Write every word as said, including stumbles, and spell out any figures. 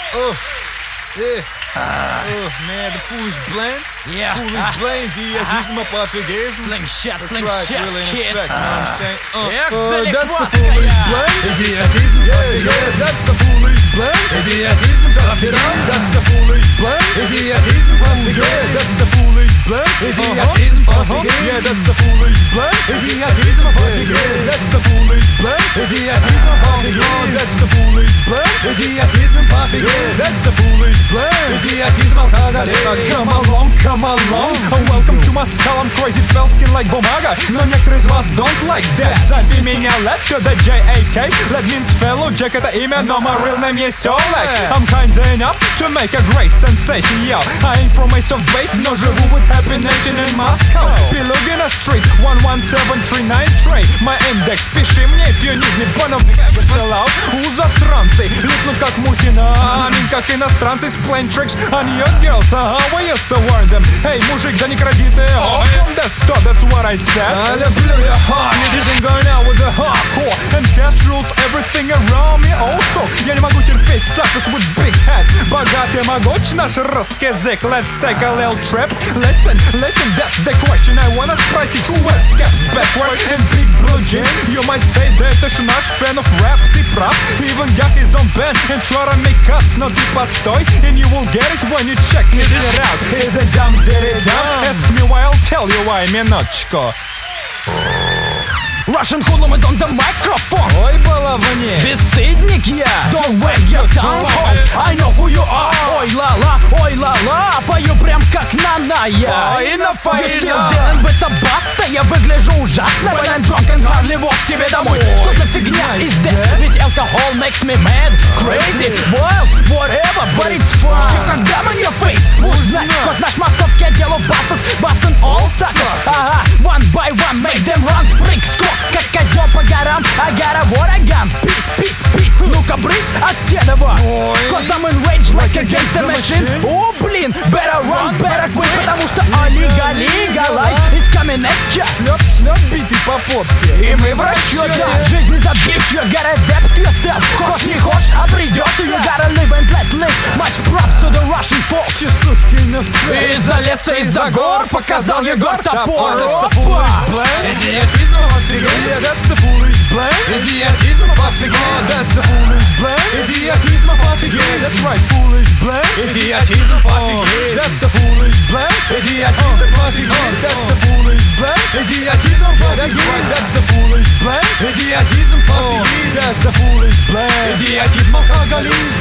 Oh, yeah. Uh, oh, man, the foolish blend. Yeah. Foolish uh, blend, идиотизм, пофигизм. Slingshot, That's slingshot, right, really in kid. effect, you know what I'm saying? Uh, Як uh, залихватка that's the foolish я. blend. Idiotism, yeah, yeah, that's the foolish blend. Idiotism, confident, that's the foolish blend. Idiotism, yeah, that's the foolish blend. Idiotism, uh-huh, yeah, that's the foolish blend. Idiotism, yeah, that's the foolish blend. Idiotism, yeah, that's the foolish blend. Idiotism, yeah, that's the foolish blend. Idiotism, alcoholism, come along, come along. Welcome to my style, I'm crazy, spell skin like бумага. Но некоторые из вас don't like that. Зови меня Let to the J A K. That means fellow Jack, это имя, но my real name есть Oleg. I'm kinda enough to make a great sensation, yo. I ain't from Ace of Base, но живу with Happy Nation in Moscow. Пилюгина Street, one one seven three nine three. My index, пиши мне, if you need me, банов chill out. У засранцы, липнут как мухи на аминь, как иностранцы, plain tricks on your girls, ага, we used to warn them. Hey, мужик, да не кради ты, oh, from the start, that's what I said. I люблю я honey, didn't go now with the hardcore. And cash rules everything around me also. Я не могу терпеть suckers with big head. Богатый могуч наш русский язык. Let's take a little trip. Listen, listen, that's the question I wanna спросить. Who wears caps backward and big blue jeans? You might say that это ж наш fan of rap. Ты прав, even got his own band and try to make cuts. Но ты постой, and you will get it when you check it out. Is it dumb, did it dumb? Ask me why, I'll tell you why. Минуточку. Russian hoodlum is on the microphone. Ой, баловне. Бесстыдник я. Don't wag your tongue. I know who you are. Ой, ла-ла, ой, ла-ла. Пою прям как Наная. Фаина, You still фаина. dealing with the баста. Я выгляжу ужасно. When I'm drunk and hardly walk к себе домой. Что за фигня is that? Ведь алкоголь makes me mad, crazy, wild, whatever, but it's fun. Что когда on your face? Узнать, cause наш московский отдел of bastards, bustin' all suckers. Ага, one by one, make them run. Прыг, скок, как козел по горам. I got a what I got. Peace, peace, peace. Ну-ка, брысь от седова. Cause I'm enraged like against the machine. О, блин, better run, better quit. Потому что Олига, Лига, life is coming at ya. Шлеп, шлеп, битый по попке. И мы в расчете. Жизнь забив, you gotta adapt to yourself. Хочешь не хочешь, а придется. You gotta live and let live. Much props to the Russian folks. Частушки на фейс. Из-за леса, из-за гор показал Егор топор. That's the foolish blend. Идиотизм, офигеть. That's the foolish blend. Идиотизм, офигеть. That's the foolish blend. Идиотизм, офигеть. That's right, foolish blend. Идиотизм, офигеть. That's the foolish blend. Идиотизм, офигеть. That's the foolish blend. Идиотизм, офигеть. That's right, that's the foolish blend. Идиотизм, офигеть. That's the foolish blend. Идиотизм, алкоголизм.